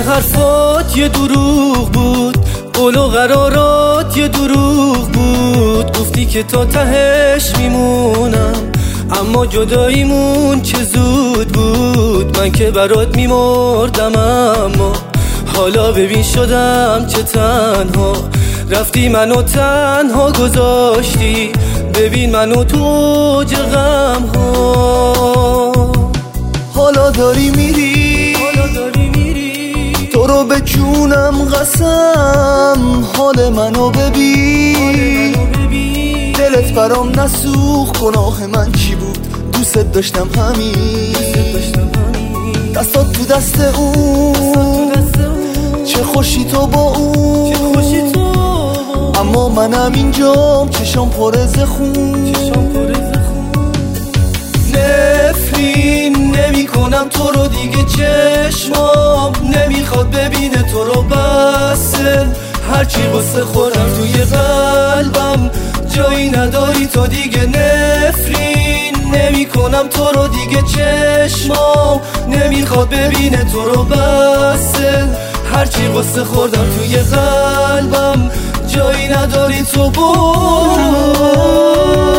حرفات یه دروغ بود، قول و قرارات یه دروغ بود. گفتی که تا تهش میمونم، اما جداییمون چه زود بود. من که برات میمردم، اما حالا ببین شدم چه تنها. رفتی منو تنها گذاشتی، ببین منو تو اوج غم ها. حالا داری میری، تو رو به جونم قسم. حال منو ببین، دلت برام نسوخ. گناه من چی بود؟ دوست داشتم همین. دستات تو دست اون، چه خوشی تو با اون. اما منم اینجام، چشام پر از خون. نفرین نمی کنم تو رو دیگه، چشمام نمیخواد ببینه تو رو. بسه هرچی واسه خودم توی قلبم جایی نداری تو دیگه. نفرین نمی کنم تو رو دیگه، چشمام نمیخواد ببینه تو رو. بسه هرچی واسه خوردم توی قلبم جایی نداری تو. برو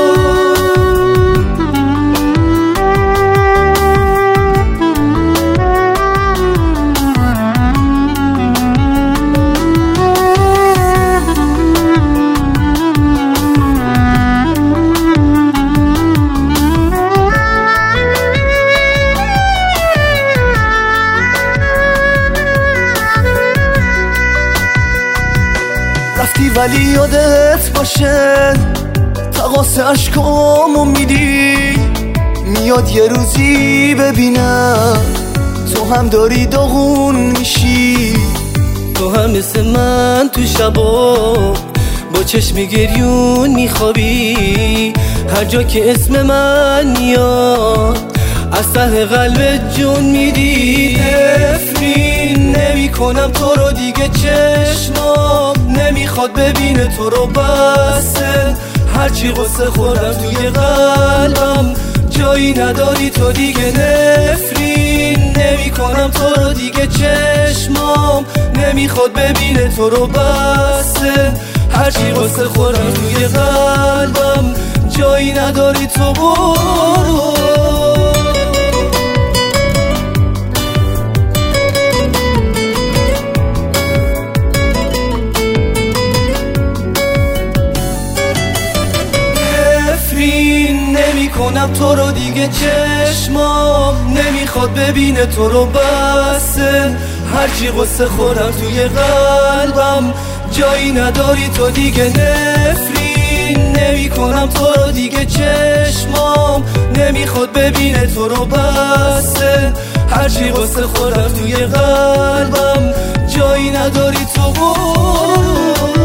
رفتی ولی یادت باشه، تقاس عشقامو میدی. میاد یه روزی ببینم تو هم داری داغون میشی. تو هم مثل من تو شبا با چشم گریون میخوابی. هر جا که اسم من میاد از ته قلبت جون میدی. نفرین نمی کنم تو رو دیگه، چشمام نمیخواد ببینه تو رو. بسه هرچی قصه خوردم توی قلبم جایی نداری تو دیگه. نفرین نمی کنم تو رو دیگه، چشمام نمیخواد ببینه تو رو. بسه هرچی قصه خوردم توی قلبم جایی نداری تو. برو نمی کنم تو رو دیگه، چشمام نمیخواد ببینه تو رو. بسه هرچی قصه خورم توی قلبم جایی نداری تو دیگه. نفرین نمی کنم تو رو دیگه، چشمام نمیخواد ببینه تو رو. بسه هرچی قصه خورم توی قلبم جایی نداری تو. برو